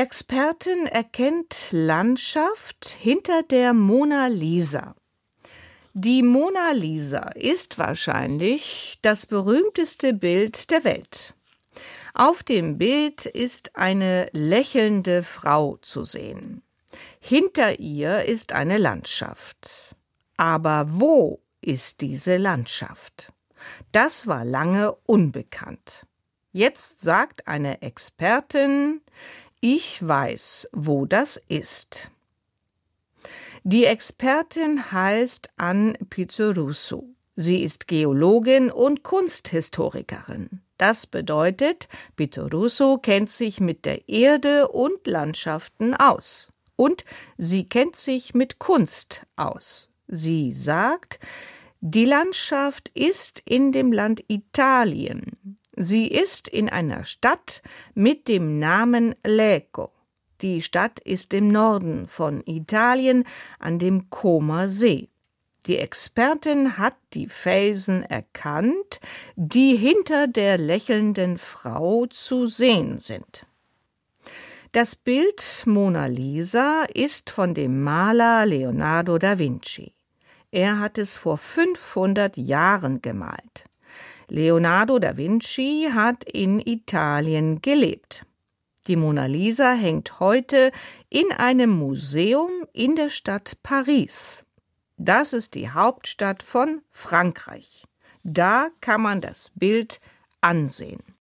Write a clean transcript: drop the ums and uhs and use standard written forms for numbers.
Expertin erkennt Landschaft hinter der Mona Lisa. Die Mona Lisa ist wahrscheinlich das berühmteste Bild der Welt. Auf dem Bild ist eine lächelnde Frau zu sehen. Hinter ihr ist eine Landschaft. Aber wo ist diese Landschaft? Das war lange unbekannt. Jetzt sagt eine Expertin: Ich weiß, wo das ist. Die Expertin heißt Anne Pizzorusso. Sie ist Geologin und Kunsthistorikerin. Das bedeutet, Pizzorusso kennt sich mit der Erde und Landschaften aus. Und sie kennt sich mit Kunst aus. Sie sagt, die Landschaft ist in dem Land Italien. Sie ist in einer Stadt mit dem Namen Lecco. Die Stadt ist im Norden von Italien an dem Comer See. Die Expertin hat die Felsen erkannt, die hinter der lächelnden Frau zu sehen sind. Das Bild Mona Lisa ist von dem Maler Leonardo da Vinci. Er hat es vor 500 Jahren gemalt. Leonardo da Vinci hat in Italien gelebt. Die Mona Lisa hängt heute in einem Museum in der Stadt Paris. Das ist die Hauptstadt von Frankreich. Da kann man das Bild ansehen.